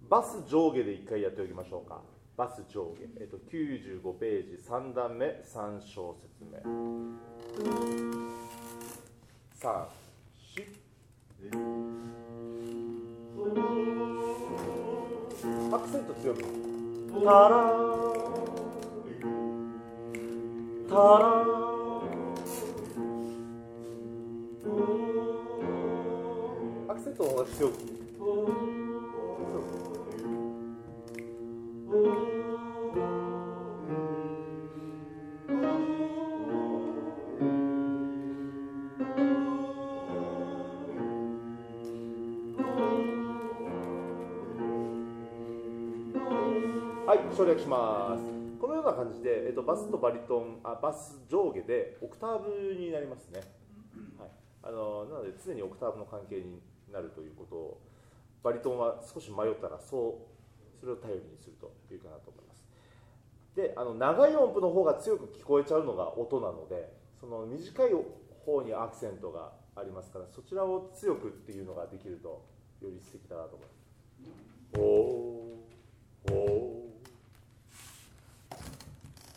バス上下で1回やっておきましょうか。バス上下、95ページ3段目3小節目3、4アクセント強くタラタラアクセントの方が強くはい、省略します。このような感じで、バスとバリトン、バス上下でオクターブになりますね。はい、なので常にオクターブの関係になるということを、バリトンは少し迷ったらそれを頼りにするというかなと思います。で、長い音符の方が強く聞こえちゃうのが音なので、その短い方にアクセントがありますから、そちらを強くっていうのができるとより素敵だなと思います。お